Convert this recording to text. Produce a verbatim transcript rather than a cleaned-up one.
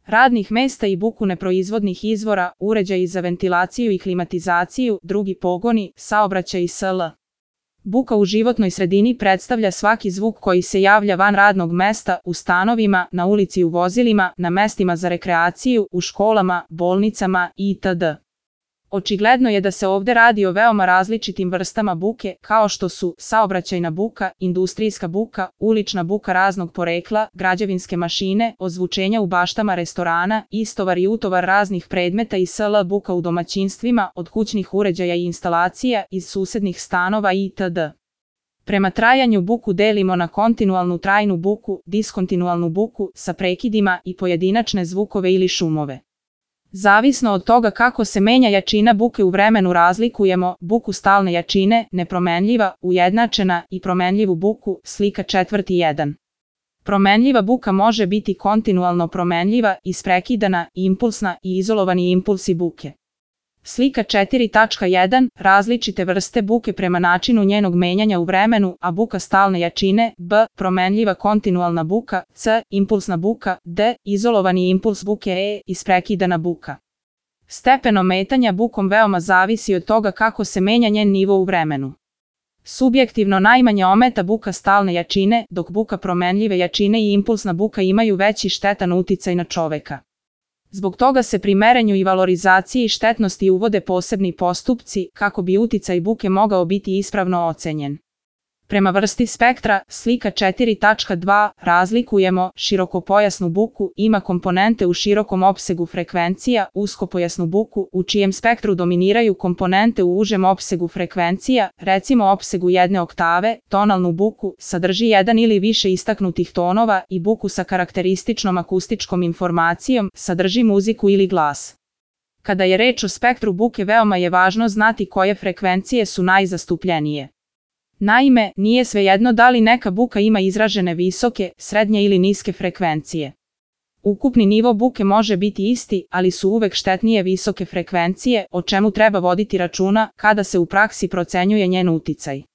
radnih mesta i buku neproizvodnih izvora, uređaji za ventilaciju i klimatizaciju, drugi pogoni, saobraćaj i sl. Buka u životnoj sredini predstavlja svaki zvuk koji se javlja van radnog mesta, u stanovima, na ulici u vozilima, na mestima za rekreaciju, u školama, bolnicama itd. Očigledno je da se ovde radi o veoma različitim vrstama buke, kao što su saobraćajna buka, industrijska buka, ulična buka raznog porekla, građevinske mašine, ozvučenja u baštama restorana, istovar i utovar raznih predmeta i sl. Buka u domaćinstvima, od kućnih uređaja i instalacija, iz susednih stanova itd. Prema trajanju buku delimo na kontinualnu trajnu buku, diskontinualnu buku, sa prekidima i pojedinačne zvukove ili šumove. Zavisno od toga kako se menja jačina buke u vremenu razlikujemo buku stalne jačine, nepromenljiva, ujednačena i promenljivu buku, slika četvrti jedan. Promenljiva buka može biti kontinualno promenljiva, isprekidana, impulsna i izolovani impulsi buke. Slika četiri tačka jedan. Različite vrste buke prema načinu njenog menjanja u vremenu, a buka stalne jačine, b. Promenljiva kontinualna buka, c. Impulsna buka, d. Izolovani impuls buke, e. Isprekidana buka. Stepen ometanja bukom veoma zavisi od toga kako se menja njen nivo u vremenu. Subjektivno najmanje ometa buka stalne jačine, dok buka promenljive jačine i impulsna buka imaju veći štetan uticaj na čoveka. Zbog toga se pri merenju i valorizaciji štetnosti uvode posebni postupci kako bi uticaj buke mogao biti ispravno ocenjen. Prema vrsti spektra, slika četiri tačka dva, razlikujemo širokopojasnu buku, ima komponente u širokom opsegu frekvencija, uskopojasnu buku, u čijem spektru dominiraju komponente u užem opsegu frekvencija, recimo opsegu jedne oktave, tonalnu buku, sadrži jedan ili više istaknutih tonova i buku sa karakterističnom akustičkom informacijom, sadrži muziku ili glas. Kada je reč o spektru buke, veoma je važno znati koje frekvencije su najzastupljenije. Naime, nije svejedno da li neka buka ima izražene visoke, srednje ili niske frekvencije. Ukupni nivo buke može biti isti, ali su uvek štetnije visoke frekvencije, o čemu treba voditi računa kada se u praksi procenjuje njen uticaj.